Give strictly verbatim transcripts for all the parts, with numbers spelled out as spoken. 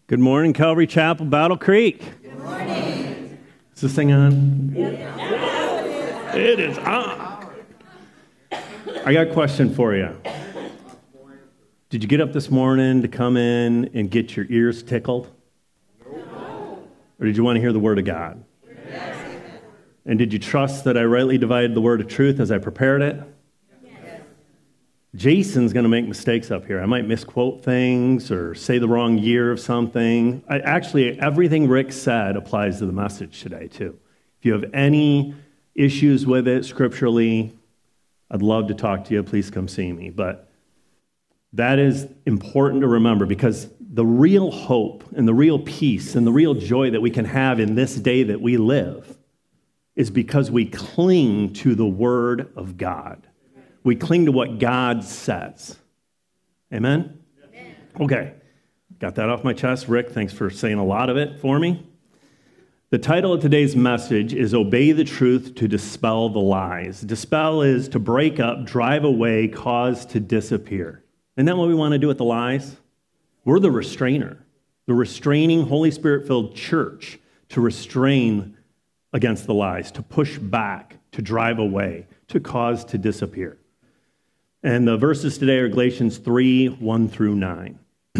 Good morning, Calvary Chapel, Battle Creek. Good morning. Is this thing on? Yeah. It is on. I got a question for you. Did you get up this morning to come in and get your ears tickled? No. Or did you want to hear the Word of God? Yes. And did you trust that I rightly divided the word of truth as I prepared it? Yes. Jason's going to make mistakes up here. I might misquote things or say the wrong year of something. I, actually, everything Rick said applies to the message today, too. If you have any issues with it scripturally, I'd love to talk to you. Please come see me. But that is important to remember, because the real hope and the real peace and the real joy that we can have in this day that we live is because we cling to the Word of God. We cling to what God says. Amen? Amen? Okay. Got that off my chest. Rick, thanks for saying a lot of it for me. The title of today's message is Obey the Truth to Dispel the Lies. Dispel is to break up, drive away, cause to disappear. Isn't that what we want to do with the lies? We're the restrainer, the restraining Holy Spirit-filled church to restrain against the lies, to push back, to drive away, to cause to disappear. And the verses today are Galatians three, one through nine.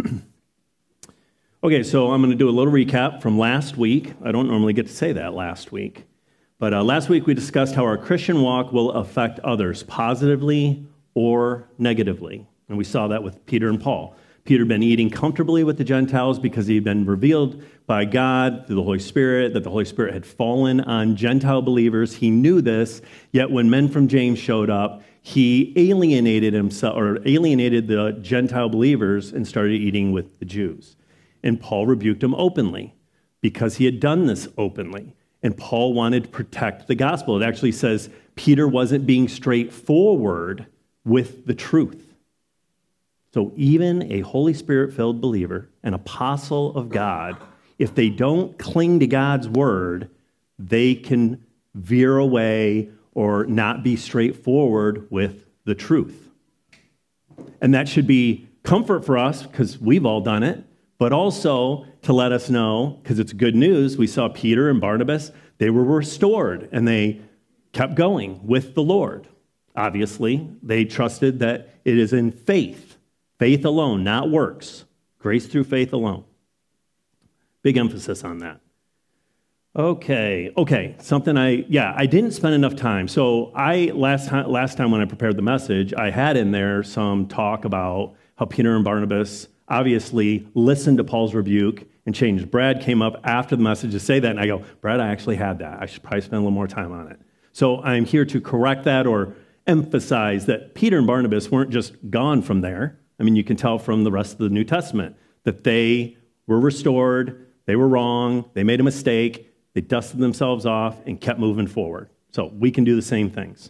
Okay, so I'm going to do a little recap from last week. I don't normally get to say that last week. But uh, last week we discussed how our Christian walk will affect others positively or negatively. And we saw that with Peter and Paul. Peter had been eating comfortably with the Gentiles because he had been revealed by God through the Holy Spirit that the Holy Spirit had fallen on Gentile believers. He knew this, yet when men from James showed up, he alienated himself or alienated the Gentile believers and started eating with the Jews. And Paul rebuked him openly because he had done this openly. And Paul wanted to protect the gospel. It actually says Peter wasn't being straightforward with the truth. So even a Holy Spirit-filled believer, an apostle of God, if they don't cling to God's word, they can veer away or not be straightforward with the truth. And that should be comfort for us because we've all done it, but also to let us know, because it's good news, we saw Peter and Barnabas, they were restored and they kept going with the Lord. Obviously, they trusted that it is in faith. Faith alone, not works. Grace through faith alone. Big emphasis on that. Okay, okay, something I, yeah, I didn't spend enough time. So I, last time, last time when I prepared the message, I had in there some talk about how Peter and Barnabas obviously listened to Paul's rebuke and changed. Brad came up after the message to say that, and I go, Brad, I actually had that. I should probably spend a little more time on it. So I'm here to correct that or emphasize that Peter and Barnabas weren't just gone from there. I mean, you can tell from the rest of the New Testament that they were restored, they were wrong, they made a mistake, they dusted themselves off and kept moving forward. So we can do the same things.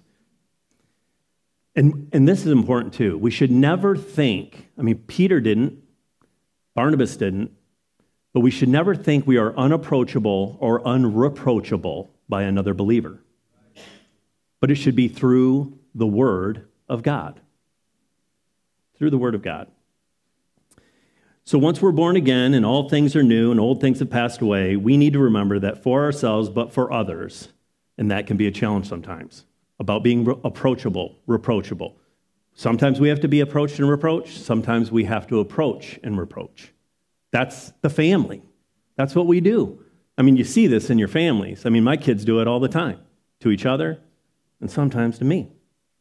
And, and this is important too. We should never think, I mean, Peter didn't, Barnabas didn't, but we should never think we are unapproachable or unreproachable by another believer. But it should be through the Word of God. Through the Word of God. So once we're born again and all things are new and old things have passed away, we need to remember that for ourselves, but for others, and that can be a challenge sometimes, about being re- approachable, reproachable. Sometimes we have to be approached and reproached. Sometimes we have to approach and reproach. That's the family. That's what we do. I mean, you see this in your families. I mean, my kids do it all the time, to each other and sometimes to me.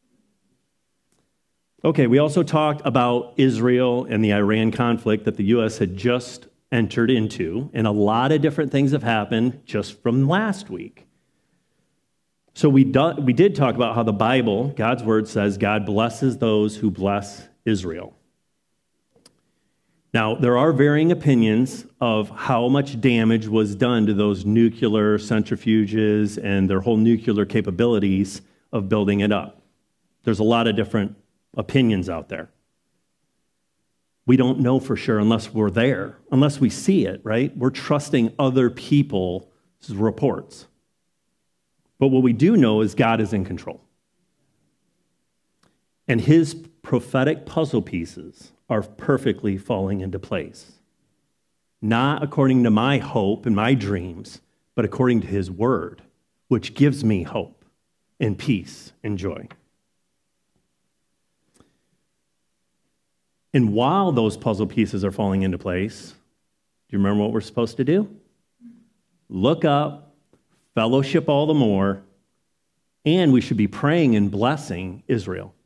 Okay, we also talked about Israel and the Iran conflict that the U S had just entered into, and a lot of different things have happened just from last week. So we, do, we did talk about how the Bible, God's Word, says God blesses those who bless Israel. Now, there are varying opinions of how much damage was done to those nuclear centrifuges and their whole nuclear capabilities of building it up. There's a lot of different opinions out there. We don't know for sure unless we're there, unless we see it, right? We're trusting other people's reports. But what we do know is God is in control. And his prophetic puzzle pieces are perfectly falling into place. not according to my hope and my dreams, but according to his word, which gives me hope and peace and joy. And while those puzzle pieces are falling into place, do you remember what we're supposed to do? Look up, fellowship all the more, and we should be praying and blessing Israel.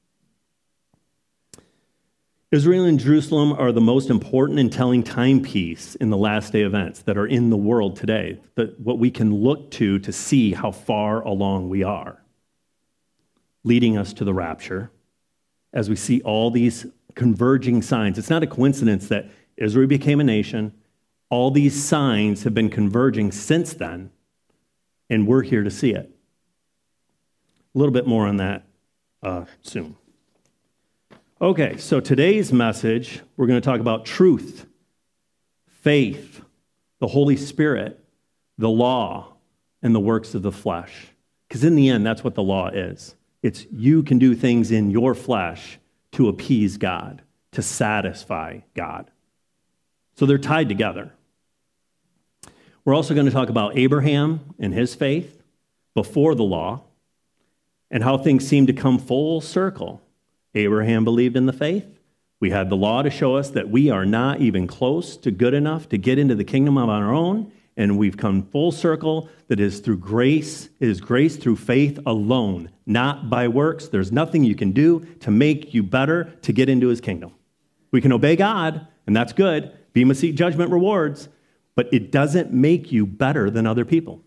Israel and Jerusalem are the most important and telling timepiece in the last day events that are in the world today, that what we can look to to see how far along we are, leading us to the rapture as we see all these converging signs. It's not a coincidence that Israel became a nation. All these signs have been converging since then, and we're here to see it. A little bit more on that uh, soon. Okay, so today's message, we're going to talk about truth, faith, the Holy Spirit, the law, and the works of the flesh. Because in the end, that's what the law is. It's you can do things in your flesh to appease God, to satisfy God. So they're tied together. We're also going to talk about Abraham and his faith before the law and how things seem to come full circle. Abraham believed in the faith. We had the law to show us that we are not even close to good enough to get into the kingdom on our own, and we've come full circle that is through grace. It is grace through faith alone, not by works. There's nothing you can do to make you better to get into his kingdom. We can obey God, and that's good. Bema seat judgment rewards, but it doesn't make you better than other people.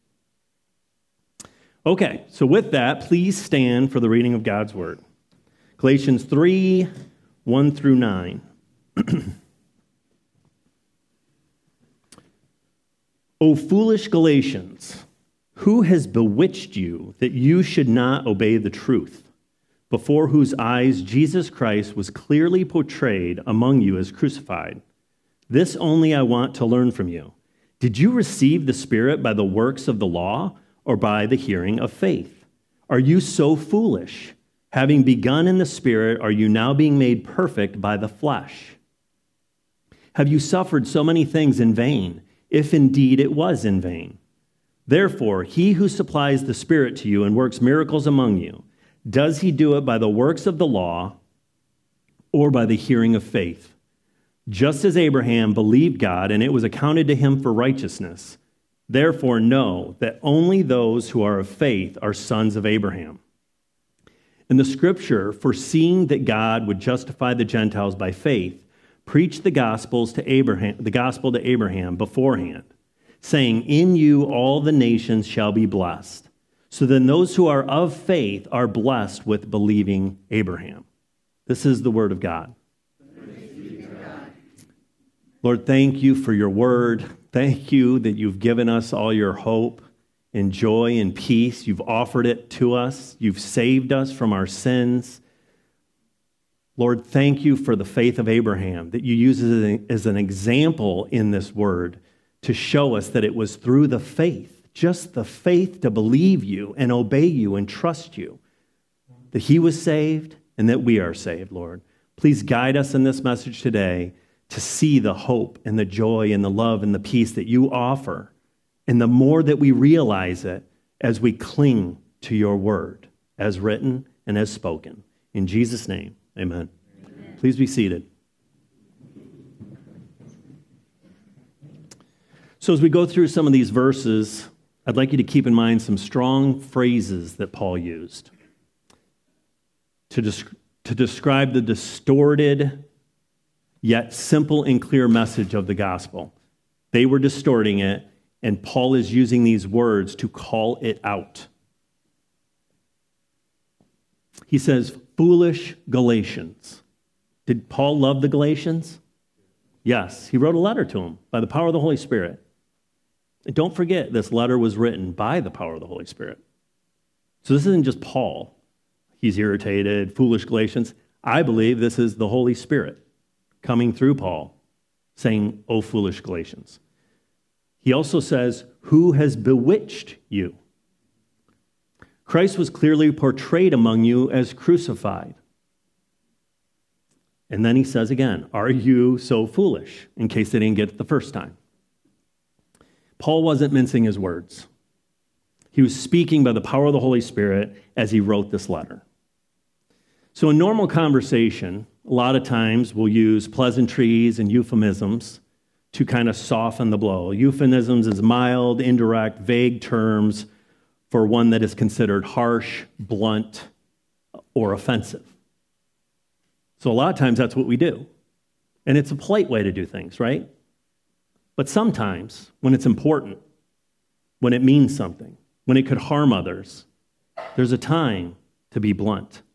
Okay, so with that, please stand for the reading of God's word. Galatians three, one through nine. O foolish Galatians, who has bewitched you that you should not obey the truth, before whose eyes Jesus Christ was clearly portrayed among you as crucified? This only I want to learn from you. Did you receive the Spirit by the works of the law or by the hearing of faith? Are you so foolish? Having begun in the Spirit, are you now being made perfect by the flesh? Have you suffered so many things in vain, if indeed it was in vain? Therefore, he who supplies the Spirit to you and works miracles among you, does he do it by the works of the law or by the hearing of faith? Just as Abraham believed God, and it was accounted to him for righteousness. Therefore, know that only those who are of faith are sons of Abraham. And the scripture, foreseeing that God would justify the Gentiles by faith, preached the gospels to Abraham, the gospel to Abraham beforehand, saying, in you all the nations shall be blessed. So then those who are of faith are blessed with believing Abraham. This is the word of God. Lord, thank you for your word. Thank you that you've given us all your hope and joy and peace. You've offered it to us. You've saved us from our sins. Lord, thank you for the faith of Abraham that you use as an example in this word to show us that it was through the faith, just the faith to believe you and obey you and trust you, that he was saved and that we are saved, Lord. Please guide us in this message today to see the hope and the joy and the love and the peace that you offer. And the more that we realize it as we cling to your word, as written and as spoken. In Jesus' name, amen. Amen. Please be seated. So as we go through some of these verses, I'd like you to keep in mind some strong phrases that Paul used to, desc- to describe the distorted yet simple and clear message of the gospel. They were distorting it, and Paul is using these words to call it out. He says, foolish Galatians. Did Paul love the Galatians? Yes, he wrote a letter to them by the power of the Holy Spirit. And don't forget, this letter was written by the power of the Holy Spirit. So this isn't just Paul. He's irritated, foolish Galatians. I believe this is the Holy Spirit coming through Paul, saying, "O foolish Galatians." He also says, who has bewitched you? Christ was clearly portrayed among you as crucified. And then he says again, are you so foolish? In case they didn't get it the first time. Paul wasn't mincing his words. He was speaking by the power of the Holy Spirit as he wrote this letter. So in normal conversation, a lot of times we'll use pleasantries and euphemisms to kind of soften the blow. Euphemisms is mild, indirect, vague terms for one that is considered harsh, blunt, or offensive. So a lot of times that's what we do. And it's a polite way to do things, right? But sometimes, when it's important, when it means something, when it could harm others, there's a time to be blunt.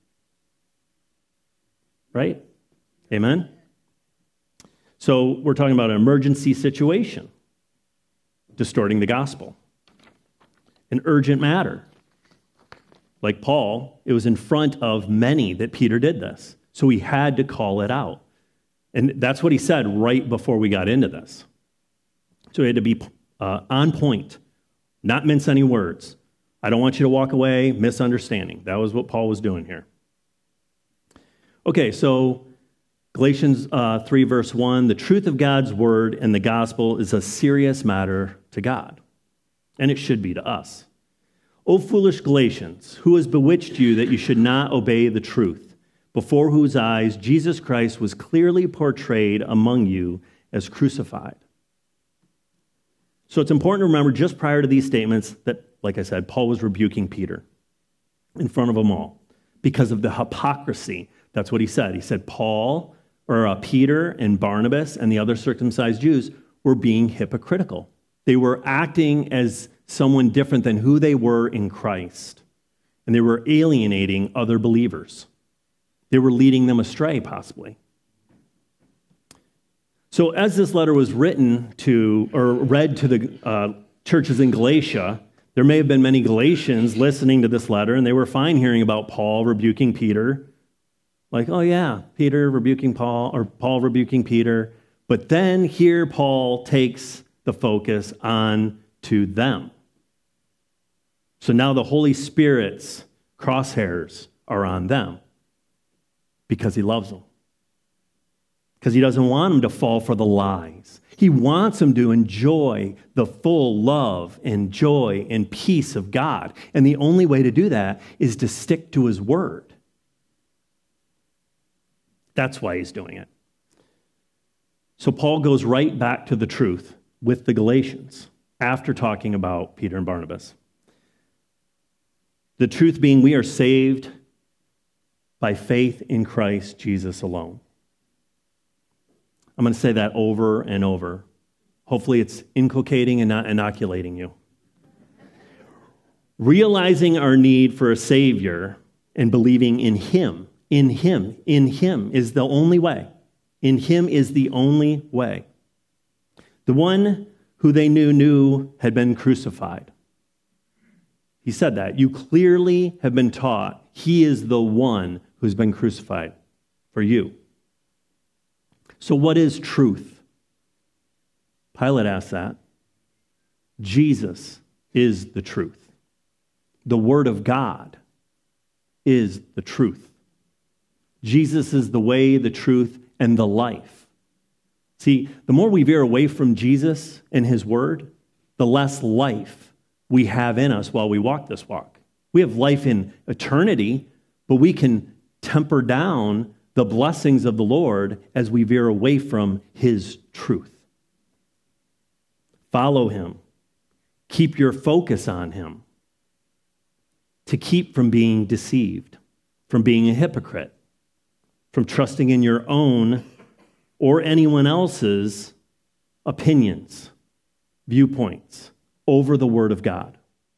Right? Amen? So we're talking about an emergency situation, distorting the gospel. An urgent matter. Like Paul, it was in front of many that Peter did this. So he had to call it out. And that's what he said right before we got into this. So he had to be uh, on point, not mince any words. I don't want you to walk away misunderstanding. That was what Paul was doing here. Okay, so Galatians uh, three, verse one, the truth of God's word and the gospel is a serious matter to God, and it should be to us. O foolish Galatians, who has bewitched you that you should not obey the truth, before whose eyes Jesus Christ was clearly portrayed among you as crucified? So it's important to remember just prior to these statements that, like I said, Paul was rebuking Peter in front of them all because of the hypocrisy. That's what he said. He said Paul, or uh, Peter and Barnabas and the other circumcised Jews were being hypocritical. They were acting as someone different than who they were in Christ. And they were alienating other believers. They were leading them astray, possibly. So as this letter was written to, or read to the uh, churches in Galatia, there may have been many Galatians listening to this letter, and they were fine hearing about Paul rebuking Peter. Like, oh yeah, Peter rebuking Paul, or Paul rebuking Peter. But then here Paul takes the focus on to them. So now the Holy Spirit's crosshairs are on them because he loves them. Because he doesn't want them to fall for the lies. He wants them to enjoy the full love and joy and peace of God. And the only way to do that is to stick to his word. That's why he's doing it. So Paul goes right back to the truth with the Galatians after talking about Peter and Barnabas. The truth being we are saved by faith in Christ Jesus alone. I'm going to say that over and over. Hopefully it's inculcating and not inoculating you. Realizing our need for a Savior and believing in Him, in Him, in Him is the only way. In Him is the only way. The one who they knew knew had been crucified. He said that. You clearly have been taught He is the one who's been crucified for you. So what is truth? Pilate asked that. Jesus is the truth. The Word of God is the truth. Jesus is the way, the truth, and the life. See, the more we veer away from Jesus and His Word, the less life we have in us while we walk this walk. We have life in eternity, but we can temper down the blessings of the Lord as we veer away from His truth. Follow Him. Keep your focus on Him. To keep from being deceived, from being a hypocrite, from trusting in your own or anyone else's opinions, viewpoints over the Word of God.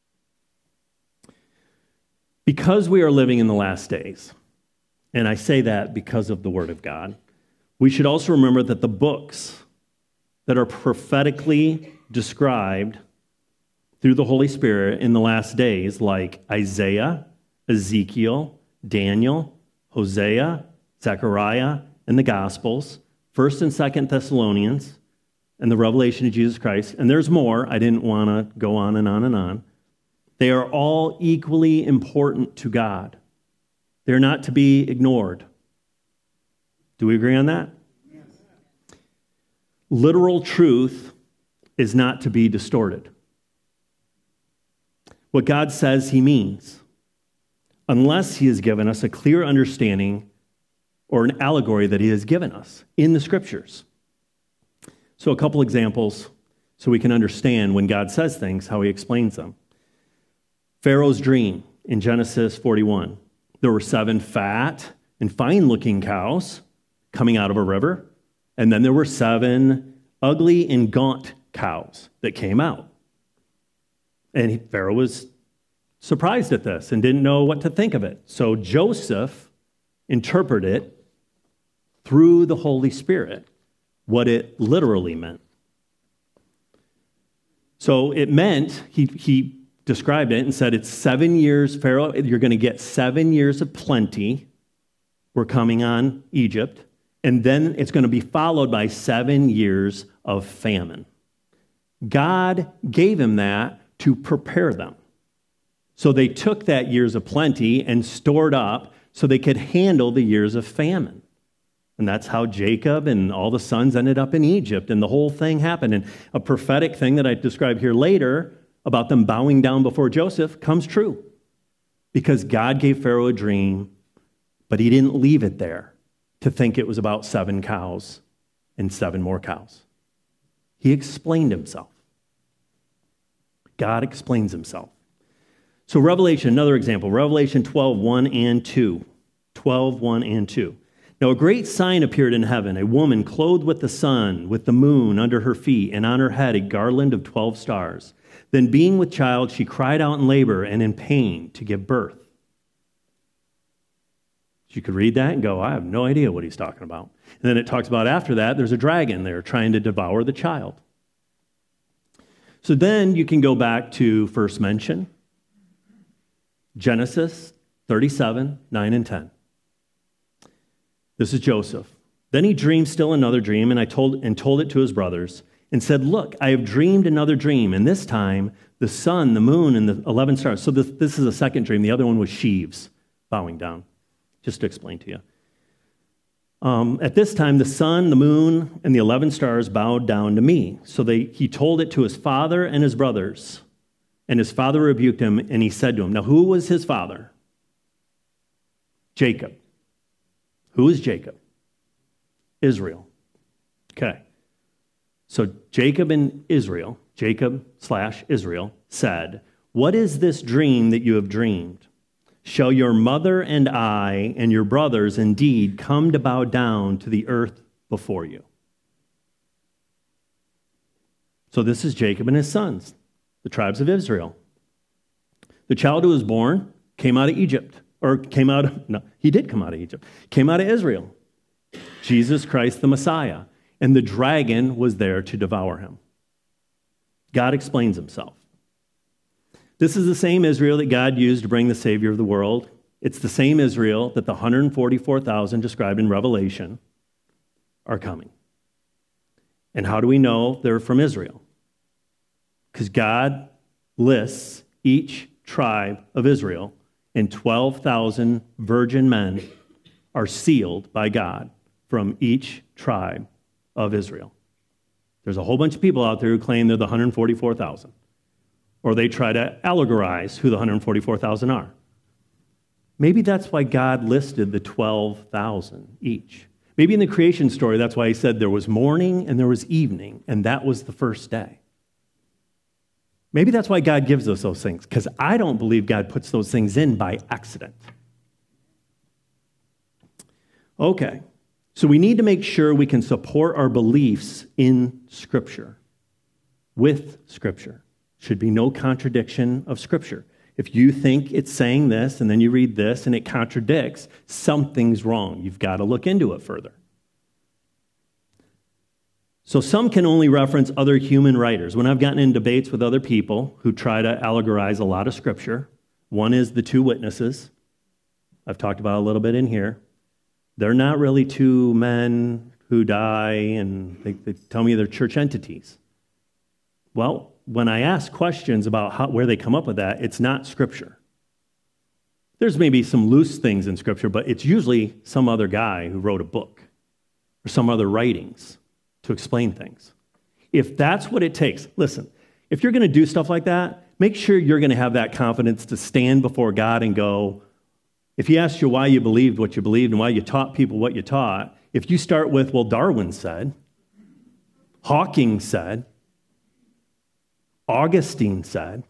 Because we are living in the last days, and I say that because of the Word of God, we should also remember that the books that are prophetically described through the Holy Spirit in the last days, like Isaiah, Ezekiel, Daniel, Hosea, Zechariah, and the Gospels, First and Second Thessalonians, and the revelation of Jesus Christ, and there's more, I didn't want to go on and on and on, they are all equally important to God. They're not to be ignored. Do we agree on that? Yes. Literal truth is not to be distorted. What God says he means, unless he has given us a clear understanding or an allegory that he has given us in the scriptures. So a couple examples so we can understand when God says things, how he explains them. Pharaoh's dream in Genesis forty-one. There were seven fat and fine-looking cows coming out of a river, and then there were seven ugly and gaunt cows that came out. And Pharaoh was surprised at this and didn't know what to think of it. So Joseph interpreted it through the Holy Spirit, what it literally meant. So it meant, he, he described it and said, it's seven years, Pharaoh, you're going to get seven years of plenty. We're coming on Egypt. And then it's going to be followed by seven years of famine. God gave him that to prepare them. So they took that years of plenty and stored up so they could handle the years of famine. And that's how Jacob and all the sons ended up in Egypt, and the whole thing happened. And a prophetic thing that I describe here later about them bowing down before Joseph comes true. Because God gave Pharaoh a dream, but he didn't leave it there to think it was about seven cows and seven more cows. He explained himself. God explains himself. So Revelation, another example, Revelation twelve, one and two. twelve, one and two. Now a great sign appeared in heaven, a woman clothed with the sun, with the moon under her feet, and on her head a garland of twelve stars. Then being with child, she cried out in labor and in pain to give birth. You could read that and go, I have no idea what he's talking about. And then it talks about after that, there's a dragon there trying to devour the child. So then you can go back to first mention, Genesis thirty-seven, nine and ten. This is Joseph. Then he dreamed still another dream, and I told and told it to his brothers, and said, look, I have dreamed another dream, and this time the sun, the moon, and the eleven stars. So this, this is a second dream. The other one was sheaves bowing down, just to explain to you. Um, at this time, the sun, the moon, and the eleven stars bowed down to me. So they, he told it to his father and his brothers. And his father rebuked him, and he said to him, now who was his father? Jacob. Who is Jacob? Israel. Okay. So Jacob and Israel, Jacob slash Israel, said, what is this dream that you have dreamed? Shall your mother and I and your brothers indeed come to bow down to the earth before you? So this is Jacob and his sons, the tribes of Israel. The child who was born came out of Egypt, or came out of, no, he did come out of Egypt, came out of Israel. Jesus Christ the Messiah. And the dragon was there to devour him. God explains himself. This is the same Israel that God used to bring the Savior of the world. It's the same Israel that the one hundred forty-four thousand described in Revelation are coming. And how do we know they're from Israel? Because God lists each tribe of Israel, and twelve thousand virgin men are sealed by God from each tribe of Israel. There's a whole bunch of people out there who claim they're the one hundred forty-four thousand. Or they try to allegorize who the one hundred forty-four thousand are. Maybe that's why God listed the twelve thousand each. Maybe in the creation story, that's why he said there was morning and there was evening, and that was the first day. Maybe that's why God gives us those things, because I don't believe God puts those things in by accident. Okay, so we need to make sure we can support our beliefs in Scripture, with Scripture. Should be no contradiction of Scripture. If you think it's saying this and then you read this and it contradicts, something's wrong. You've got to look into it further. So some can only reference other human writers. When I've gotten in debates with other people who try to allegorize a lot of Scripture, one is the two witnesses. I've talked about a little bit in here. They're not really two men who die and they, they tell me they're church entities. Well, when I ask questions about how, where they come up with that, it's not Scripture. There's maybe some loose things in Scripture, but it's usually some other guy who wrote a book or some other writings to explain things. If that's what it takes, listen, if you're going to do stuff like that, make sure you're going to have that confidence to stand before God and go, if he asks you why you believed what you believed and why you taught people what you taught, if you start with, well, Darwin said, Hawking said, Augustine said,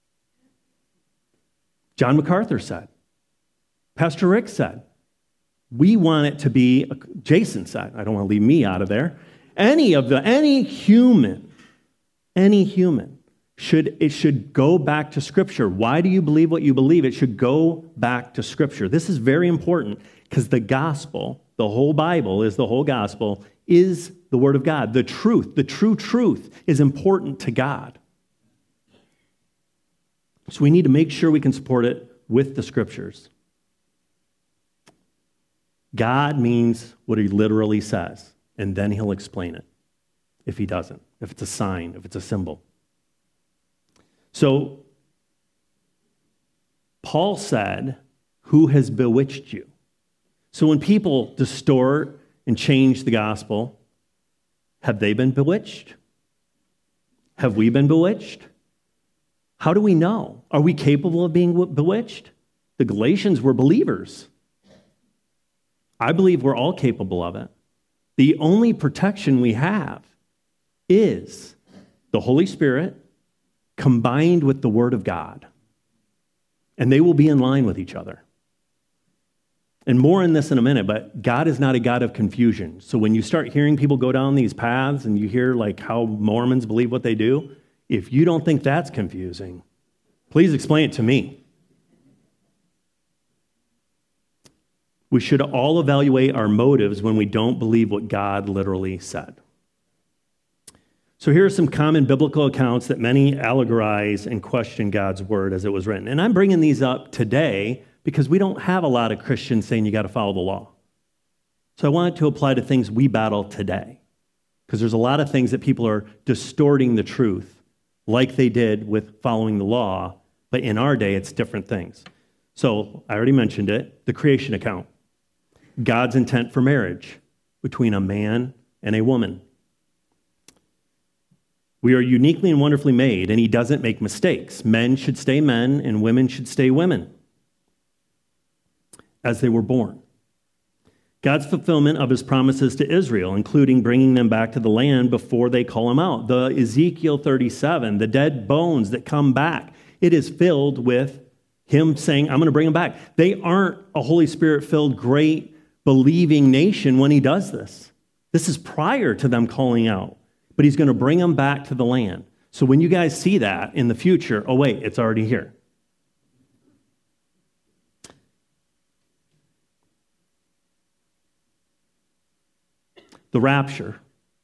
John MacArthur said, Pastor Rick said, we want it to be, Jason said, I don't want to leave me out of there, any of the, any human, any human, should it should go back to Scripture. Why do you believe what you believe? It should go back to Scripture. This is very important because the gospel, the whole Bible is the whole gospel, is the Word of God. The truth, the true truth is important to God. So we need to make sure we can support it with the Scriptures. God means what he literally says, and then he'll explain it if he doesn't, if it's a sign, if it's a symbol. So Paul said, who has bewitched you? So when people distort and change the gospel, have they been bewitched? Have we been bewitched? How do we know? Are we capable of being bewitched? The Galatians were believers. I believe we're all capable of it. The only protection we have is the Holy Spirit combined with the Word of God. And they will be in line with each other. And more in this in a minute, but God is not a God of confusion. So when you start hearing people go down these paths and you hear like how Mormons believe what they do, if you don't think that's confusing, please explain it to me. We should all evaluate our motives when we don't believe what God literally said. So here are some common biblical accounts that many allegorize and question God's word as it was written. And I'm bringing these up today because we don't have a lot of Christians saying you got to follow the law. So I wanted to apply to things we battle today because there's a lot of things that people are distorting the truth like they did with following the law, but in our day it's different things. So I already mentioned it, the creation account. God's intent for marriage between a man and a woman. We are uniquely and wonderfully made, and he doesn't make mistakes. Men should stay men, and women should stay women as they were born. God's fulfillment of his promises to Israel, including bringing them back to the land before they call him out. The Ezekiel thirty-seven, the dead bones that come back, it is filled with him saying, I'm going to bring them back. They aren't a Holy Spirit-filled, great, believing nation when he does this. This is prior to them calling out. But he's going to bring them back to the land. So when you guys see that in the future, oh wait, it's already here. The rapture.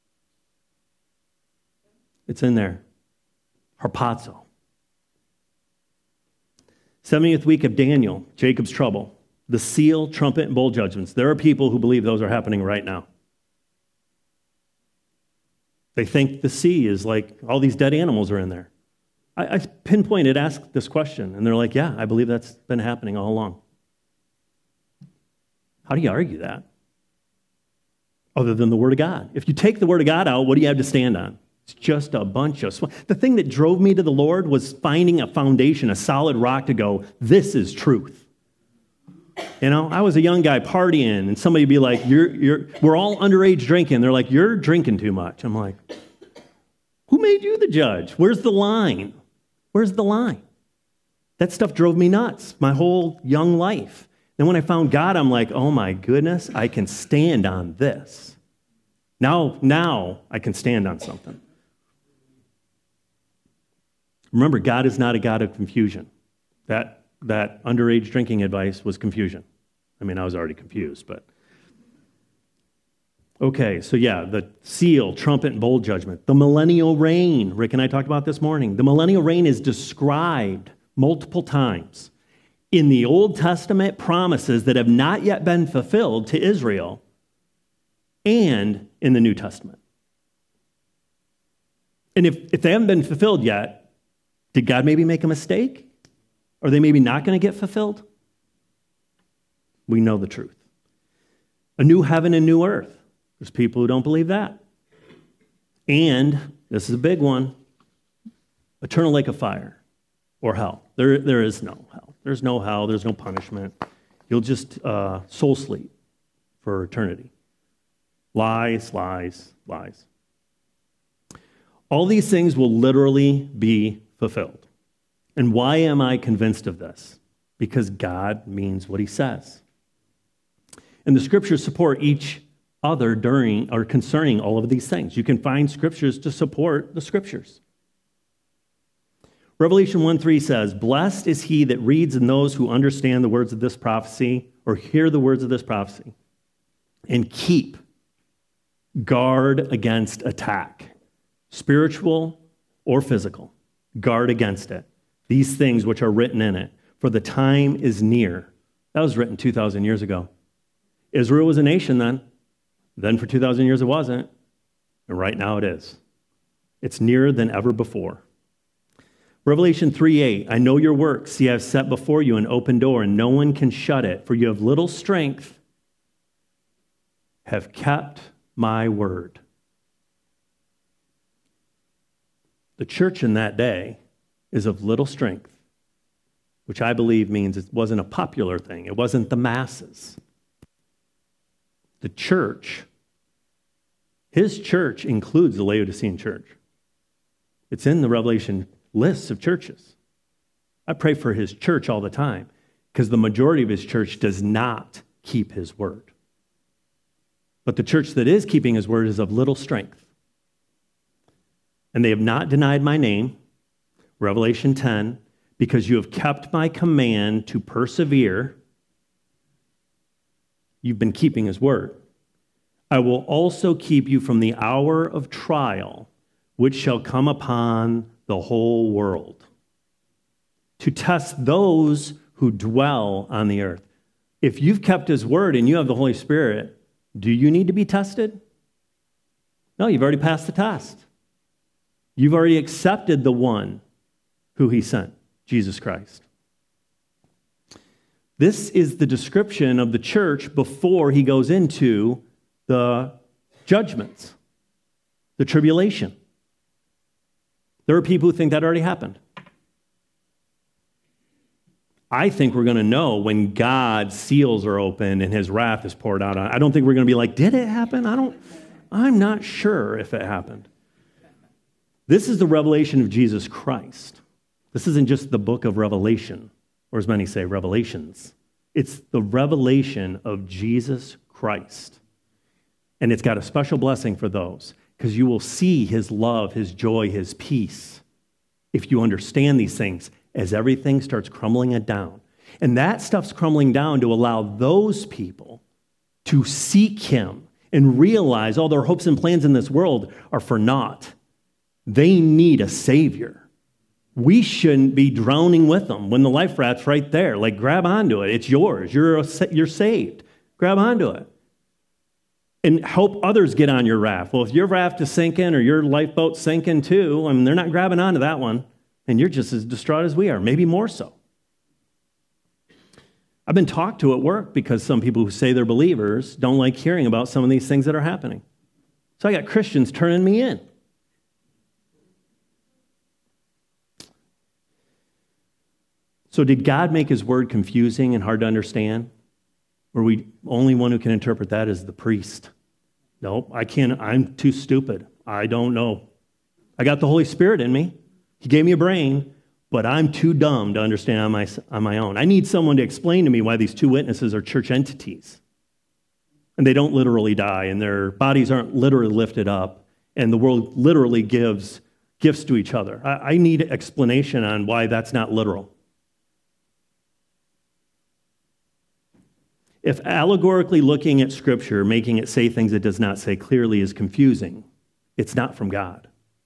It's in there. Harpazo. seventieth week of Daniel, Jacob's trouble. The seal, trumpet, and bowl judgments. There are people who believe those are happening right now. They think the sea is like all these dead animals are in there. I, I pinpointed, asked this question, and they're like, yeah, I believe that's been happening all along. How do you argue that? Other than the Word of God. If you take the Word of God out, what do you have to stand on? It's just a bunch of... Sw- the thing that drove me to the Lord was finding a foundation, a solid rock to go, this is truth. You know, I was a young guy partying, and somebody would be like, "You're, you're, we're all underage drinking." They're like, "You're drinking too much." I'm like, who made you the judge? Where's the line? Where's the line? That stuff drove me nuts my whole young life. Then when I found God, I'm like, oh my goodness, I can stand on this. Now, now I can stand on something. Remember, God is not a God of confusion. That That underage drinking advice was confusion. I mean, I was already confused, but... Okay, so yeah, the seal, trumpet, and bowl judgment. The millennial reign. Rick and I talked about this morning. The millennial reign is described multiple times in the Old Testament promises that have not yet been fulfilled to Israel and in the New Testament. And if, if they haven't been fulfilled yet, did God maybe make a mistake? Are they maybe not going to get fulfilled? We know the truth. A new heaven and new earth. There's people who don't believe that. And, this is a big one, eternal lake of fire or hell. There, there is no hell. There's no hell. There's no punishment. You'll just uh, soul sleep for eternity. Lies, lies, lies. All these things will literally be fulfilled. And why am I convinced of this? Because God means what he says. And the scriptures support each other during or concerning all of these things. You can find scriptures to support the scriptures. Revelation one three says, "Blessed is he that reads and those who understand the words of this prophecy," or hear the words of this prophecy, "and keep guard against attack, spiritual or physical. Guard against it. These things which are written in it, for the time is near." That was written two thousand years ago. Israel was a nation then. Then for two thousand years it wasn't. And right now it is. It's nearer than ever before. Revelation three eight, "I know your works. See, I have set before you an open door, and no one can shut it. For you have little strength, have kept my word." The church in that day is of little strength, which I believe means it wasn't a popular thing. It wasn't the masses. The church, his church includes the Laodicean church. It's in the Revelation lists of churches. I pray for his church all the time because the majority of his church does not keep his word. But the church that is keeping his word is of little strength. And they have not denied my name, Revelation ten, because you have kept my command to persevere. You've been keeping his word. I will also keep you from the hour of trial, which shall come upon the whole world, to test those who dwell on the earth. If you've kept his word and you have the Holy Spirit, do you need to be tested? No, you've already passed the test. You've already accepted the one who he sent, Jesus Christ. This is the description of the church before he goes into the judgments, the tribulation. There are people who think that already happened. I think we're going to know when God's seals are opened and his wrath is poured out on. I don't think we're going to be like, did it happen? I don't, I'm not sure if it happened. This is the revelation of Jesus Christ. This isn't just the book of Revelation, or as many say, Revelations. It's the revelation of Jesus Christ. And it's got a special blessing for those, because you will see his love, his joy, his peace, if you understand these things, as everything starts crumbling it down. And that stuff's crumbling down to allow those people to seek him and realize all their hopes and plans in this world are for naught. They need a Savior. We shouldn't be drowning with them when the life raft's right there. Like, grab onto it. It's yours. You're, a, you're saved. Grab onto it. And help others get on your raft. Well, if your raft is sinking or your lifeboat's sinking too, I mean, they're not grabbing onto that one. And you're just as distraught as we are, maybe more so. I've been talked to at work because some people who say they're believers don't like hearing about some of these things that are happening. So I got Christians turning me in. So did God make his word confusing and hard to understand? Or we only one who can interpret that is the priest? No, I can't. I'm too stupid. I don't know. I got the Holy Spirit in me. He gave me a brain, but I'm too dumb to understand on my, on my own. I need someone to explain to me why these two witnesses are church entities. And they don't literally die, and their bodies aren't literally lifted up, and the world literally gives gifts to each other. I, I need explanation on why that's not literal. If allegorically looking at Scripture, making it say things it does not say clearly is confusing, it's not from God.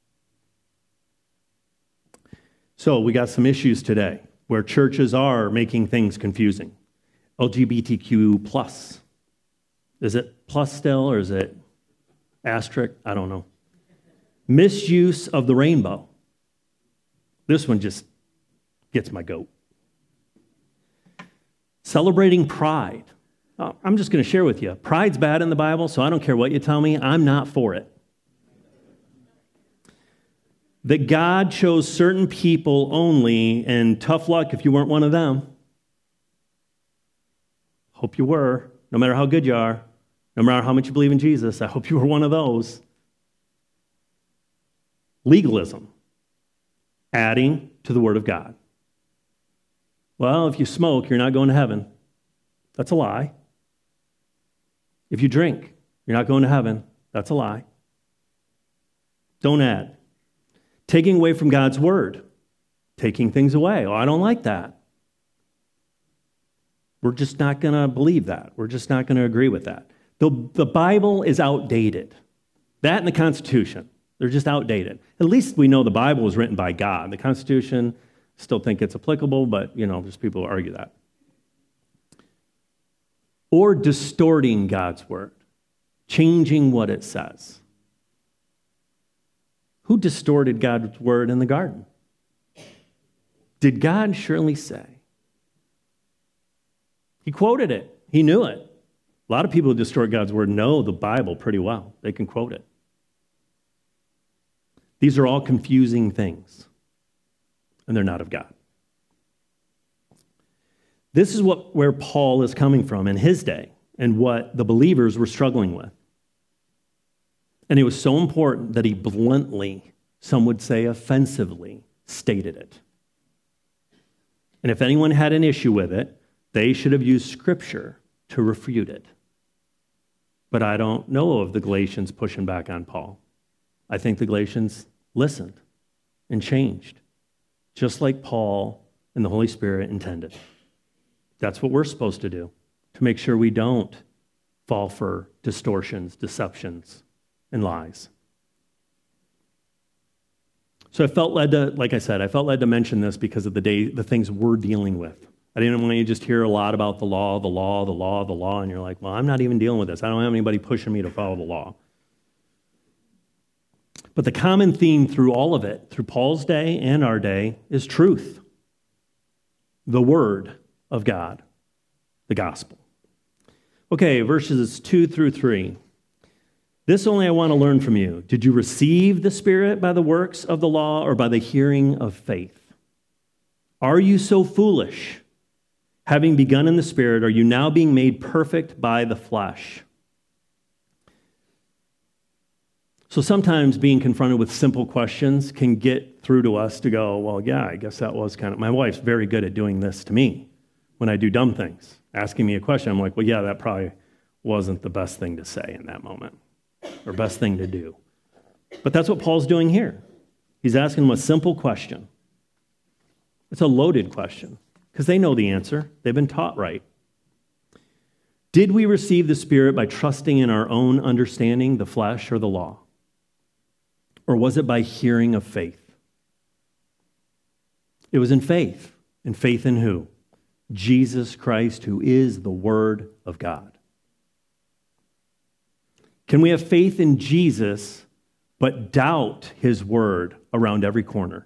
So we got some issues today where churches are making things confusing. L G B T Q plus. Is it plus still or is it asterisk? I don't know. Misuse of the rainbow. This one just gets my goat. Celebrating pride. Uh, I'm just going to share with you. Pride's bad in the Bible, so I don't care what you tell me. I'm not for it. That God chose certain people only, and tough luck if you weren't one of them. Hope you were, no matter how good you are, no matter how much you believe in Jesus. I hope you were one of those. Legalism, adding to the Word of God. Well, if you smoke, you're not going to heaven. That's a lie. If you drink, you're not going to heaven. That's a lie. Don't add. Taking away from God's Word. Taking things away. Oh, I don't like that. We're just not going to believe that. We're just not going to agree with that. The, the Bible is outdated. That and the Constitution, they're just outdated. At least we know the Bible was written by God. The Constitution, still think it's applicable, but, you know, there's people who argue that. Or distorting God's Word, changing what it says. Who distorted God's Word in the garden? Did God surely say? He quoted it. He knew it. A lot of people who distort God's Word know the Bible pretty well. They can quote it. These are all confusing things, and they're not of God. This is what where Paul is coming from in his day and what the believers were struggling with. And it was so important that he bluntly, some would say offensively, stated it. And if anyone had an issue with it, they should have used Scripture to refute it. But I don't know of the Galatians pushing back on Paul. I think the Galatians listened and changed, just like Paul and the Holy Spirit intended. That's what we're supposed to do, to make sure we don't fall for distortions, deceptions, and lies. So I felt led to, like I said, I felt led to mention this because of the day, the things we're dealing with. I didn't want you to just hear a lot about the law, the law, the law, the law, and you're like, well, I'm not even dealing with this. I don't have anybody pushing me to follow the law. But the common theme through all of it, through Paul's day and our day, is truth. The Word of God, the gospel. Okay, verses two through three. This only I want to learn from you. Did you receive the Spirit by the works of the law or by the hearing of faith? Are you so foolish? Having begun in the Spirit, are you now being made perfect by the flesh? So sometimes being confronted with simple questions can get through to us to go, well, yeah, I guess that was kind of, my wife's very good at doing this to me when I do dumb things. Asking me a question, I'm like, well, yeah, that probably wasn't the best thing to say in that moment or best thing to do. But that's what Paul's doing here. He's asking them a simple question. It's a loaded question because they know the answer. They've been taught right. Did we receive the Spirit by trusting in our own understanding, the flesh or the law? Or was it by hearing of faith? It was in faith. And faith in who? Jesus Christ, who is the Word of God. Can we have faith in Jesus, but doubt His Word around every corner?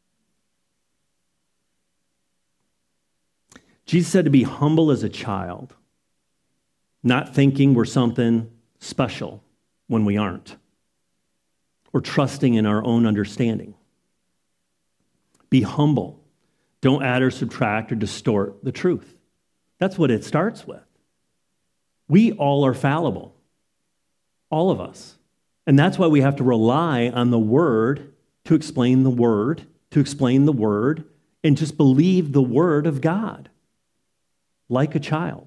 Jesus said to be humble as a child, not thinking we're something special when we aren't, or trusting in our own understanding. Be humble. Don't add or subtract or distort the truth. That's what it starts with. We all are fallible. All of us. And that's why we have to rely on the Word to explain the Word, to explain the Word, and just believe the Word of God, like a child.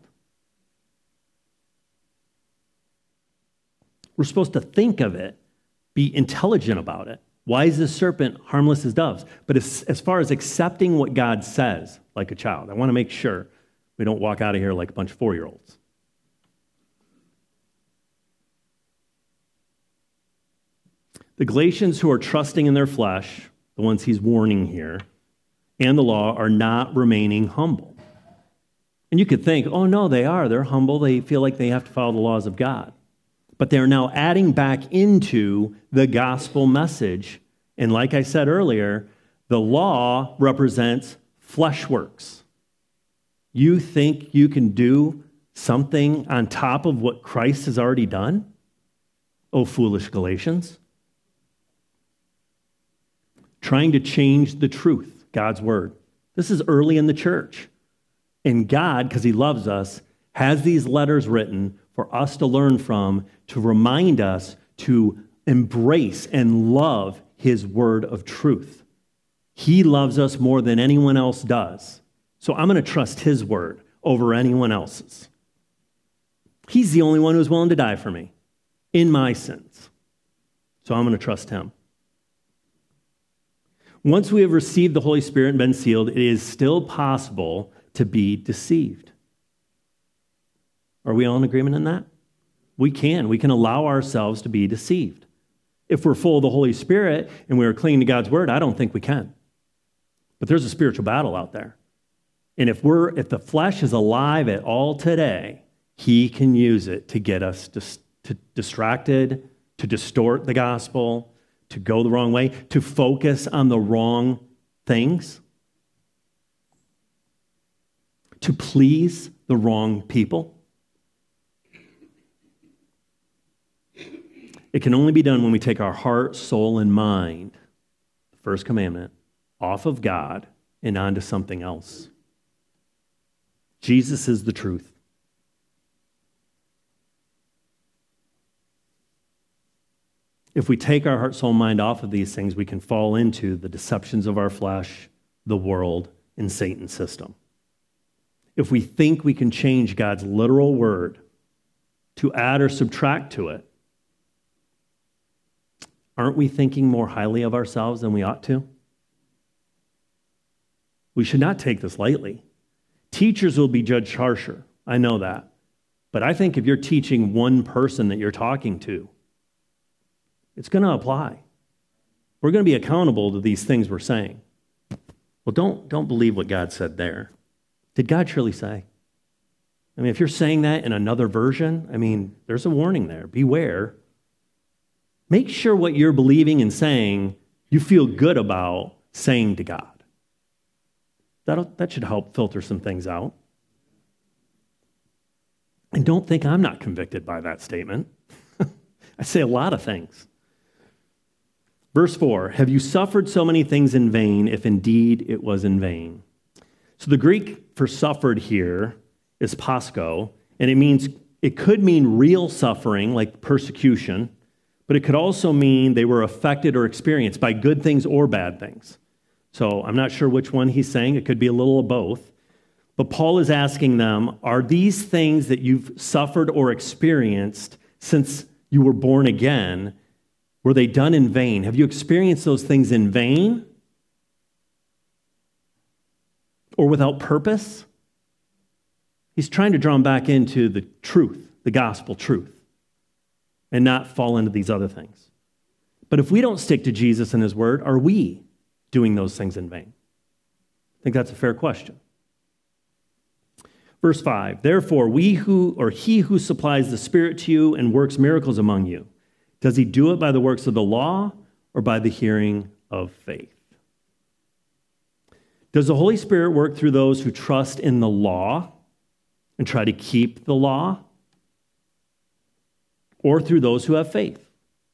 We're supposed to think of it, be intelligent about it. Wise as serpent, harmless as doves. But as, as far as accepting what God says, like a child, I want to make sure we don't walk out of here like a bunch of four-year-olds. The Galatians who are trusting in their flesh, the ones he's warning here, and the law are not remaining humble. And you could think, oh no, they are. They're humble. They feel like they have to follow the laws of God. But they're now adding back into the gospel message. And like I said earlier, the law represents flesh works. You think you can do something on top of what Christ has already done? O foolish Galatians. Trying to change the truth, God's word. This is early in the church. And God, because he loves us, has these letters written for us to learn from, to remind us to embrace and love his word of truth. He loves us more than anyone else does. So I'm going to trust his word over anyone else's. He's the only one who's willing to die for me in my sins. So I'm going to trust him. Once we have received the Holy Spirit and been sealed, it is still possible to be deceived. Are we all in agreement in that? We can. We can allow ourselves to be deceived. If we're full of the Holy Spirit and we're clinging to God's word, I don't think we can. But there's a spiritual battle out there. And if we're if the flesh is alive at all today, he can use it to get us dis- to distracted, to distort the gospel, to go the wrong way, to focus on the wrong things, to please the wrong people. It can only be done when we take our heart, soul, and mind, the first commandment, off of God and onto something else. Jesus is the truth. If we take our heart, soul, mind off of these things, we can fall into the deceptions of our flesh, the world, and Satan's system. If we think we can change God's literal word to add or subtract to it, aren't we thinking more highly of ourselves than we ought to? We should not take this lightly. Teachers will be judged harsher. I know that. But I think if you're teaching one person that you're talking to, it's going to apply. We're going to be accountable to these things we're saying. Well, don't, don't believe what God said there. Did God truly say? I mean, if you're saying that in another version, I mean, there's a warning there. Beware. Make sure what you're believing and saying, you feel good about saying to God. That'll, that should help filter some things out. And don't think I'm not convicted by that statement. I say a lot of things. Verse four, have you suffered so many things in vain, if indeed it was in vain? So the Greek for suffered here is pascho, and it means it could mean real suffering, like persecution, but it could also mean they were affected or experienced by good things or bad things. So I'm not sure which one he's saying. It could be a little of both. But Paul is asking them, are these things that you've suffered or experienced since you were born again, were they done in vain? Have you experienced those things in vain? Or without purpose? He's trying to draw them back into the truth, the gospel truth, and not fall into these other things. But if we don't stick to Jesus and his word, are we doing those things in vain? I think that's a fair question. Verse five, therefore, we who, or he who supplies the Spirit to you and works miracles among you, does he do it by the works of the law or by the hearing of faith? Does the Holy Spirit work through those who trust in the law and try to keep the law, or through those who have faith?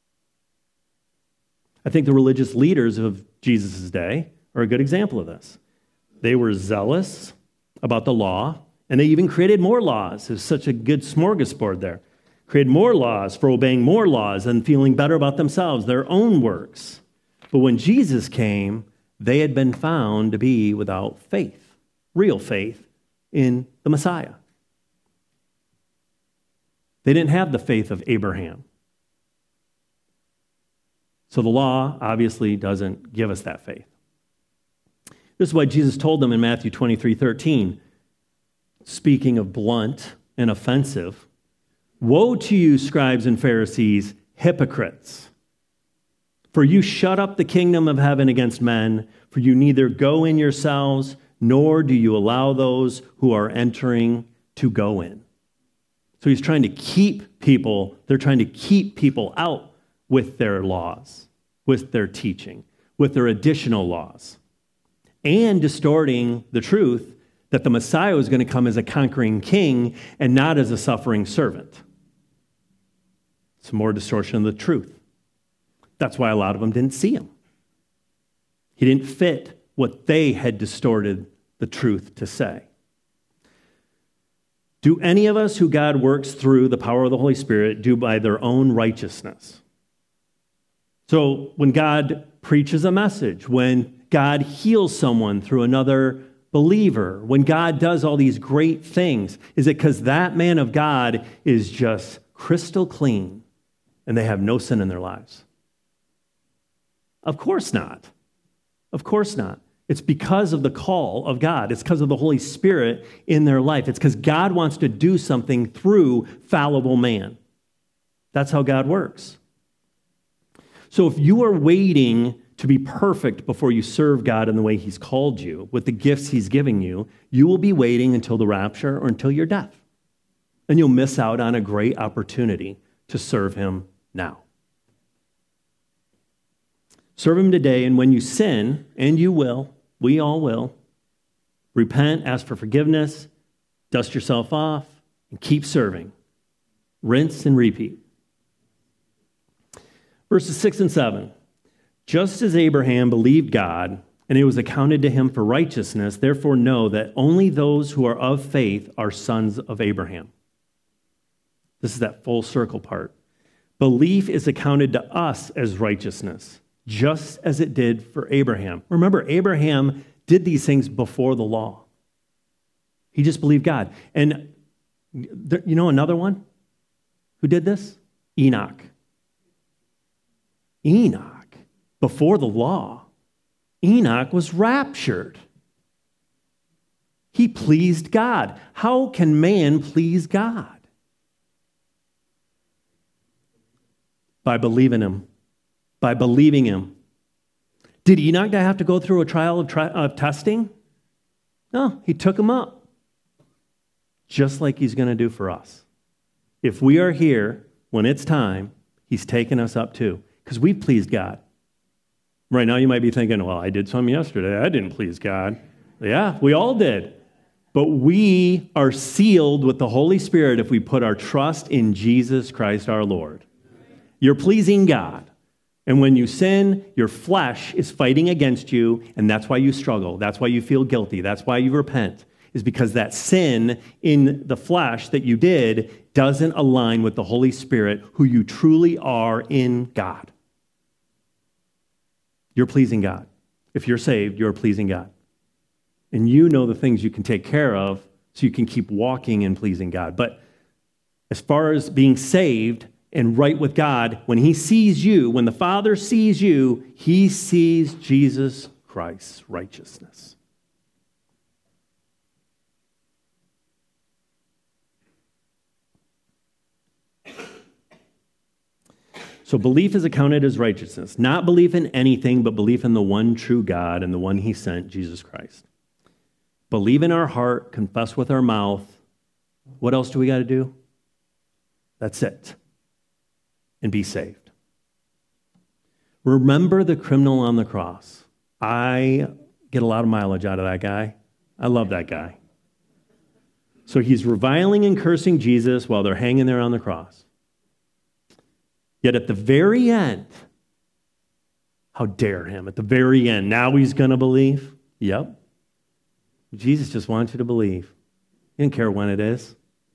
I think the religious leaders of Jesus' day are a good example of this. They were zealous about the law, and they even created more laws. There's such a good smorgasbord there. Created more laws for obeying more laws and feeling better about themselves, their own works. But when Jesus came, they had been found to be without faith, real faith in the Messiah. They didn't have the faith of Abraham. So the law obviously doesn't give us that faith. This is why Jesus told them in Matthew twenty-three thirteen, speaking of blunt and offensive, woe to you, scribes and Pharisees, hypocrites! For you shut up the kingdom of heaven against men, for you neither go in yourselves, nor do you allow those who are entering to go in. So he's trying to keep people, they're trying to keep people out with their laws, with their teaching, with their additional laws, and distorting the truth that the Messiah was going to come as a conquering king and not as a suffering servant. It's more distortion of the truth. That's why a lot of them didn't see him. He didn't fit what they had distorted the truth to say. Do any of us who God works through the power of the Holy Spirit do by their own righteousness? So when God preaches a message, when God heals someone through another believer, when God does all these great things, is it because that man of God is just crystal clean and they have no sin in their lives? Of course not. Of course not. It's because of the call of God. It's because of the Holy Spirit in their life. It's because God wants to do something through fallible man. That's how God works. So if you are waiting to be perfect before you serve God in the way he's called you, with the gifts he's giving you, you will be waiting until the rapture or until your death. And you'll miss out on a great opportunity to serve him now. Serve him today, and when you sin, and you will, we all will, repent, ask for forgiveness, dust yourself off, and keep serving. Rinse and repeat. Verses six and seven. Just as Abraham believed God, and it was accounted to him for righteousness, therefore know that only those who are of faith are sons of Abraham. This is that full circle part. Belief is accounted to us as righteousness, just as it did for Abraham. Remember, Abraham did these things before the law. He just believed God. And there, you know another one who did this? Enoch. Enoch. Before the law, Enoch was raptured. He pleased God. How can man please God? By believing him. By believing him. Did Enoch have to go through a trial of, tri- of testing? No, he took him up. Just like he's going to do for us. If we are here when it's time, he's taking us up too. Because we've pleased God. Right now you might be thinking, well, I did something yesterday. I didn't please God. Yeah, we all did. But we are sealed with the Holy Spirit if we put our trust in Jesus Christ our Lord. You're pleasing God. And when you sin, your flesh is fighting against you, and that's why you struggle. That's why you feel guilty. That's why you repent, is because that sin in the flesh that you did doesn't align with the Holy Spirit, who you truly are in God. You're pleasing God. If you're saved, you're pleasing God. And you know the things you can take care of so you can keep walking in pleasing God. But as far as being saved and right with God, when he sees you, when the Father sees you, he sees Jesus Christ's righteousness. So belief is accounted as righteousness. Not belief in anything, but belief in the one true God and the one he sent, Jesus Christ. Believe in our heart, confess with our mouth. What else do we got to do? That's it. And be saved. Remember the criminal on the cross. I get a lot of mileage out of that guy. I love that guy. So he's reviling and cursing Jesus while they're hanging there on the cross. Yet at the very end, how dare him? At the very end, now he's going to believe? Yep. Jesus just wants you to believe. He didn't care when it is.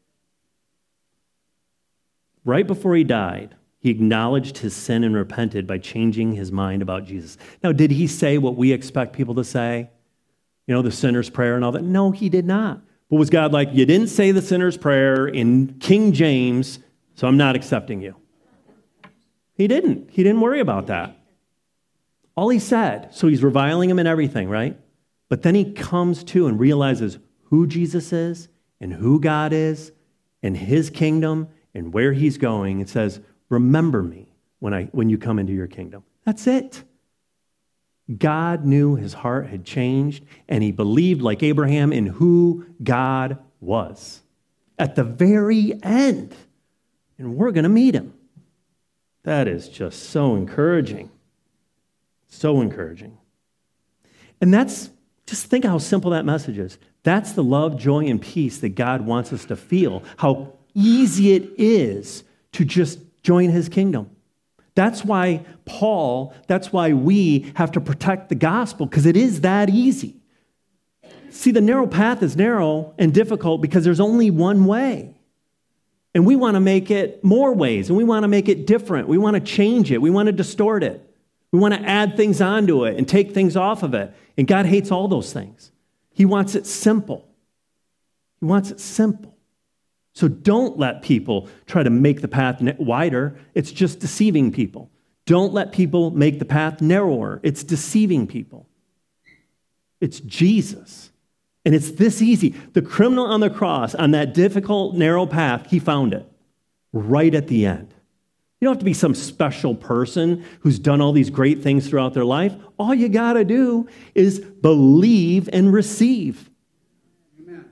Right before he died, he acknowledged his sin and repented by changing his mind about Jesus. Now, did he say what we expect people to say? You know, the sinner's prayer and all that? No, he did not. But was God like, you didn't say the sinner's prayer in King James, so I'm not accepting you? He didn't. He didn't worry about that. All he said, so he's reviling him and everything, right? But then he comes to and realizes who Jesus is and who God is and his kingdom and where he's going and says, remember me when I when you come into your kingdom. That's it. God knew his heart had changed and he believed like Abraham in who God was at the very end. And we're going to meet him. That is just so encouraging. So encouraging. And that's, just think how simple that message is. That's the love, joy, and peace that God wants us to feel, how easy it is to just join his kingdom. That's why Paul, that's why we have to protect the gospel, because it is that easy. See, the narrow path is narrow and difficult because there's only one way. And we want to make it more ways, and we want to make it different. We want to change it. We want to distort it. We want to add things onto it and take things off of it. And God hates all those things. He wants it simple. He wants it simple. So don't let people try to make the path wider. It's just deceiving people. Don't let people make the path narrower. It's deceiving people. It's Jesus. And it's this easy. The criminal on the cross, on that difficult, narrow path, he found it right at the end. You don't have to be some special person who's done all these great things throughout their life. All you got to do is believe and receive. Amen.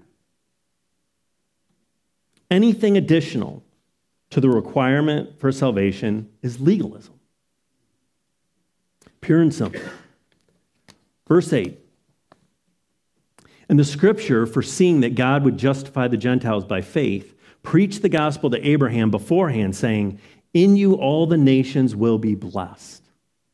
Anything additional to the requirement for salvation is legalism. Pure and simple. Verse eight. And the scripture, foreseeing that God would justify the Gentiles by faith, preached the gospel to Abraham beforehand, saying, in you all the nations will be blessed.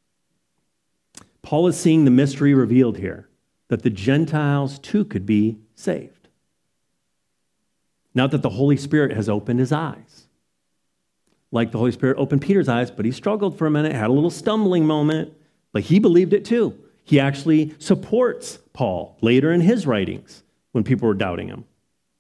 Paul is seeing the mystery revealed here, that the Gentiles too could be saved. Not that the Holy Spirit has opened his eyes. Like the Holy Spirit opened Peter's eyes, but he struggled for a minute, had a little stumbling moment, but he believed it too. He actually supports Paul later in his writings when people were doubting him.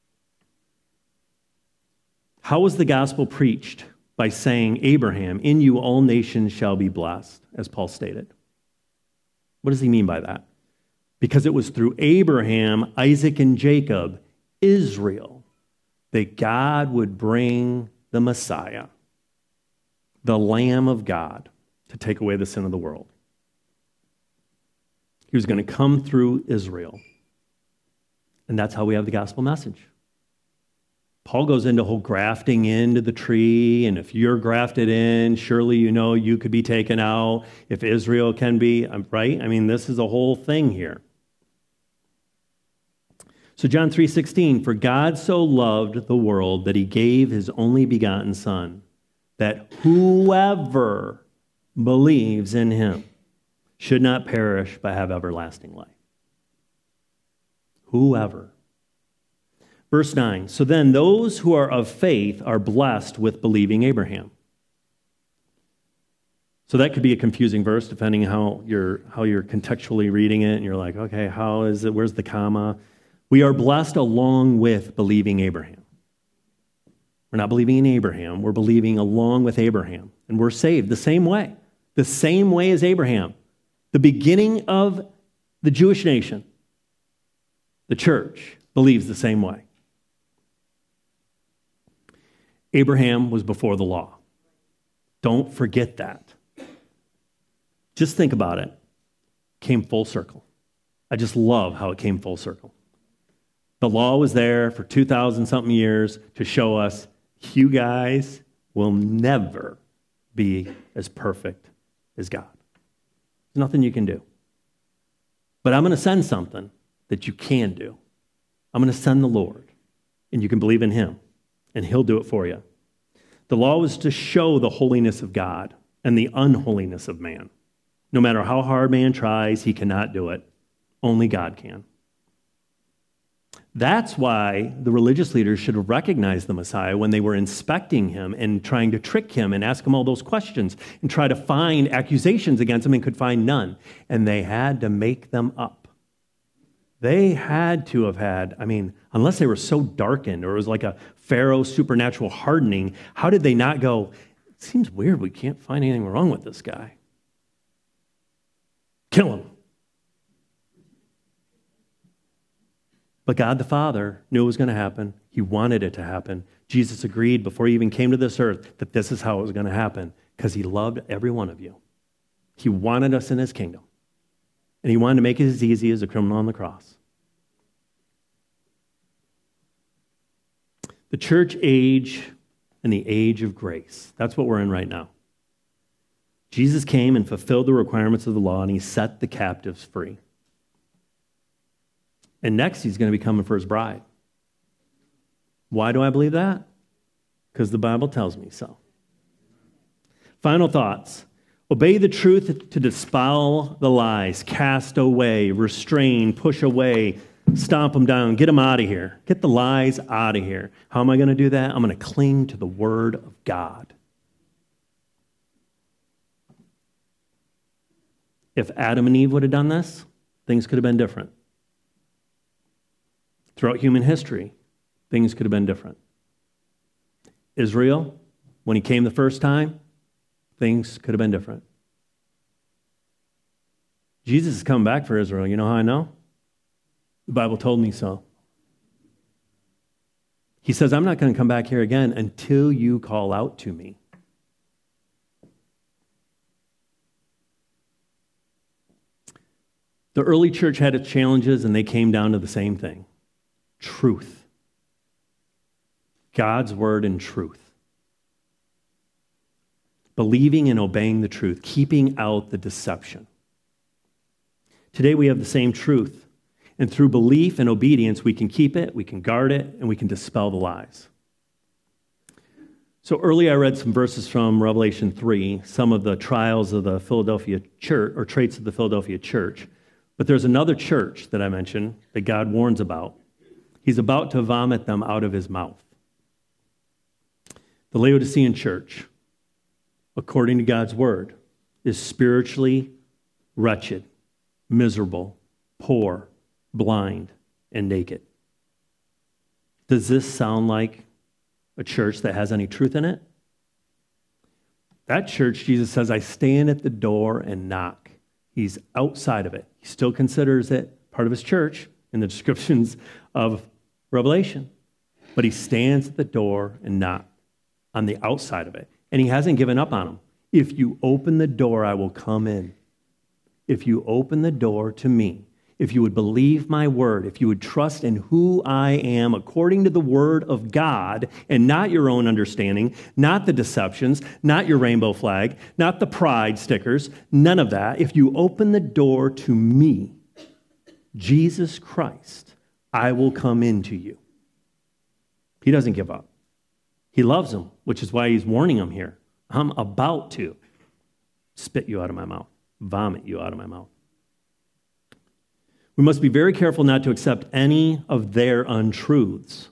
How was the gospel preached? By saying, Abraham, in you all nations shall be blessed, as Paul stated. What does he mean by that? Because it was through Abraham, Isaac, and Jacob, Israel, that God would bring the Messiah, the Lamb of God, to take away the sin of the world. He was going to come through Israel. And that's how we have the gospel message. Paul goes into whole grafting into the tree, and if you're grafted in, surely you know you could be taken out. If Israel can be, right? I mean, this is a whole thing here. So John three sixteen, for God so loved the world that he gave his only begotten Son, that whoever believes in him should not perish but have everlasting life. Whoever. Verse nine, so then those who are of faith are blessed with believing Abraham. So that could be a confusing verse depending on how you're, how you're contextually reading it. And you're like, okay, how is it? Where's the comma? We are blessed along with believing Abraham. We're not believing in Abraham. We're believing along with Abraham. And we're saved the same way. The same way as Abraham. The beginning of the Jewish nation, the church, believes the same way. Abraham was before the law. Don't forget that. Just think about it. Came full circle. I just love how it came full circle. The law was there for two thousand something years to show us you guys will never be as perfect as God. There's nothing you can do. But I'm going to send something that you can do. I'm going to send the Lord, and you can believe in him, and he'll do it for you. The law was to show the holiness of God and the unholiness of man. No matter how hard man tries, he cannot do it. Only God can. That's why the religious leaders should have recognized the Messiah when they were inspecting him and trying to trick him and ask him all those questions and try to find accusations against him and could find none. And they had to make them up. They had to have had, I mean, unless they were so darkened or it was like a Pharaoh supernatural hardening, how did they not go, it seems weird, we can't find anything wrong with this guy. Kill him. But God the Father knew it was going to happen. He wanted it to happen. Jesus agreed before he even came to this earth that this is how it was going to happen because he loved every one of you. He wanted us in his kingdom. And he wanted to make it as easy as a criminal on the cross. The church age and the age of grace. That's what we're in right now. Jesus came and fulfilled the requirements of the law, and he set the captives free. And next, he's going to be coming for his bride. Why do I believe that? Because the Bible tells me so. Final thoughts. Obey the truth to dispel the lies. Cast away, restrain, push away, stomp them down, get them out of here. Get the lies out of here. How am I going to do that? I'm going to cling to the Word of God. If Adam and Eve would have done this, things could have been different. Throughout human history, things could have been different. Israel, when he came the first time, things could have been different. Jesus is coming back for Israel. You know how I know? The Bible told me so. He says, I'm not going to come back here again until you call out to me. The early church had its challenges, and they came down to the same thing. Truth. God's word and truth. Believing and obeying the truth, keeping out the deception. Today we have the same truth, and through belief and obedience, we can keep it, we can guard it, and we can dispel the lies. So earlier I read some verses from Revelation three, some of the trials of the Philadelphia church, or traits of the Philadelphia church. But there's another church that I mentioned that God warns about. He's about to vomit them out of his mouth. The Laodicean church, according to God's word, is spiritually wretched, miserable, poor, blind, and naked. Does this sound like a church that has any truth in it? That church, Jesus says, I stand at the door and knock. He's outside of it. He still considers it part of his church in the descriptions of Revelation. But he stands at the door and knocks on the outside of it. And he hasn't given up on them. If you open the door, I will come in. If you open the door to me, if you would believe my word, if you would trust in who I am according to the word of God and not your own understanding, not the deceptions, not your rainbow flag, not the pride stickers, none of that. If you open the door to me, Jesus Christ, I will come into you. He doesn't give up. He loves them, which is why he's warning them here. I'm about to spit you out of my mouth, vomit you out of my mouth. We must be very careful not to accept any of their untruths.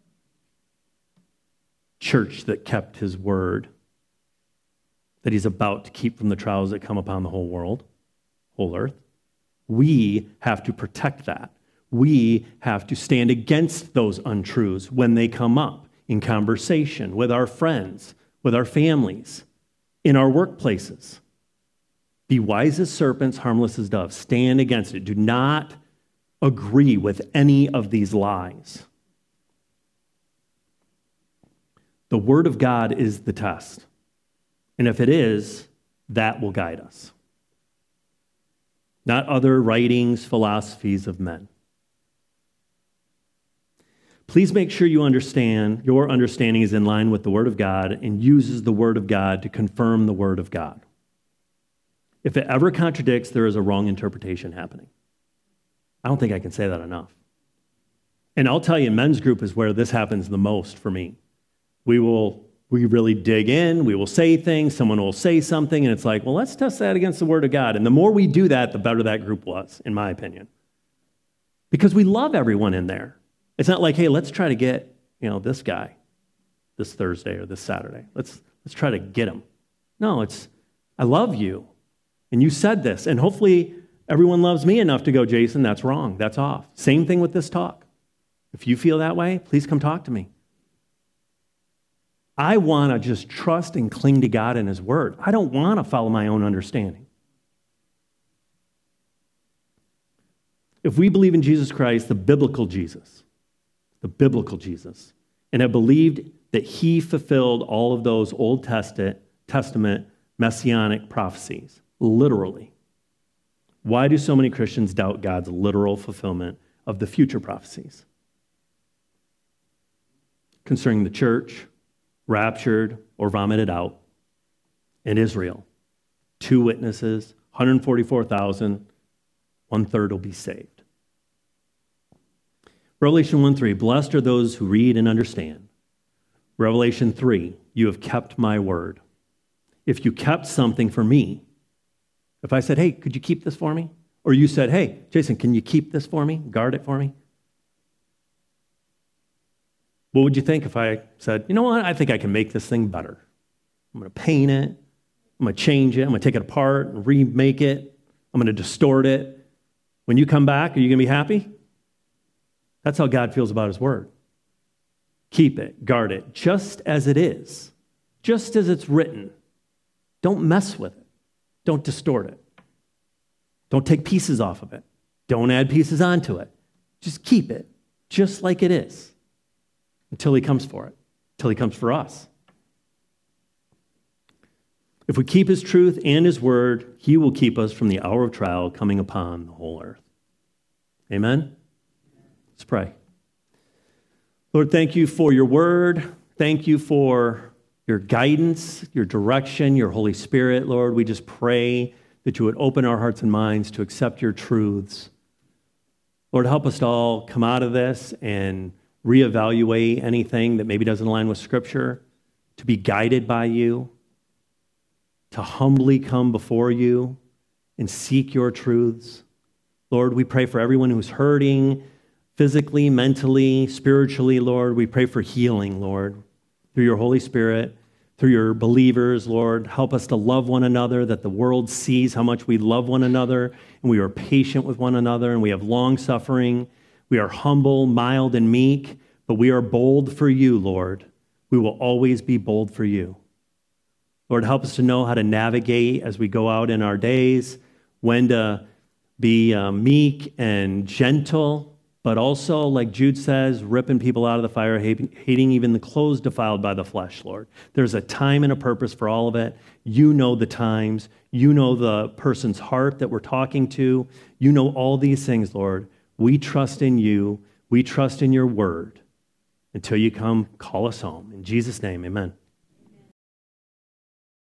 Church that kept his word, that he's about to keep from the trials that come upon the whole world, whole earth. We have to protect that. We have to stand against those untruths when they come up in conversation with our friends, with our families, in our workplaces. Be wise as serpents, harmless as doves. Stand against it. Do not agree with any of these lies. The Word of God is the test. And if it is, that will guide us. Not other writings, philosophies of men. Please make sure you understand, your understanding is in line with the Word of God and uses the Word of God to confirm the Word of God. If it ever contradicts, there is a wrong interpretation happening. I don't think I can say that enough. And I'll tell you, men's group is where this happens the most for me. We will, we really dig in, we will say things, someone will say something, and it's like, well, let's test that against the Word of God. And the more we do that, the better that group was, in my opinion. Because we love everyone in there. It's not like, hey, let's try to get, you know, this guy this Thursday or this Saturday. Let's, let's try to get him. No, it's, I love you. And you said this, and hopefully everyone loves me enough to go, Jason, that's wrong, that's off. Same thing with this talk. If you feel that way, please come talk to me. I want to just trust and cling to God and his word. I don't want to follow my own understanding. If we believe in Jesus Christ, the biblical Jesus, the biblical Jesus, and have believed that he fulfilled all of those Old Testament messianic prophecies, literally. Why do so many Christians doubt God's literal fulfillment of the future prophecies? Concerning the church, raptured or vomited out, and Israel. Two witnesses, one hundred forty-four thousand, one third will be saved. Revelation one three, blessed are those who read and understand. Revelation three, you have kept my word. If you kept something for me, if I said, hey, could you keep this for me? Or you said, hey, Jason, can you keep this for me? Guard it for me? What would you think if I said, you know what, I think I can make this thing better. I'm going to paint it. I'm going to change it. I'm going to take it apart and remake it. I'm going to distort it. When you come back, are you going to be happy? That's how God feels about his word. Keep it, guard it, just as it is, just as it's written. Don't mess with it. Don't distort it. Don't take pieces off of it. Don't add pieces onto it. Just keep it just like it is until he comes for it, until he comes for us. If we keep his truth and his word, he will keep us from the hour of trial coming upon the whole earth. Amen? Let's pray. Lord, thank you for your word. Thank you for your guidance, your direction, your Holy Spirit. Lord, we just pray that you would open our hearts and minds to accept your truths. Lord, help us to all come out of this and reevaluate anything that maybe doesn't align with Scripture, to be guided by you, to humbly come before you and seek your truths. Lord, we pray for everyone who's hurting physically, mentally, spiritually, Lord. We pray for healing, Lord, through your Holy Spirit, through your believers, Lord. Help us to love one another, that the world sees how much we love one another, and we are patient with one another, and we have long suffering. We are humble, mild, and meek, but we are bold for you, Lord. We will always be bold for you. Lord, help us to know how to navigate as we go out in our days, when to be uh, meek and gentle, but also, like Jude says, ripping people out of the fire, hating even the clothes defiled by the flesh, Lord. There's a time and a purpose for all of it. You know the times. You know the person's heart that we're talking to. You know all these things, Lord. We trust in you. We trust in your word until you come call us home. In Jesus' name, amen.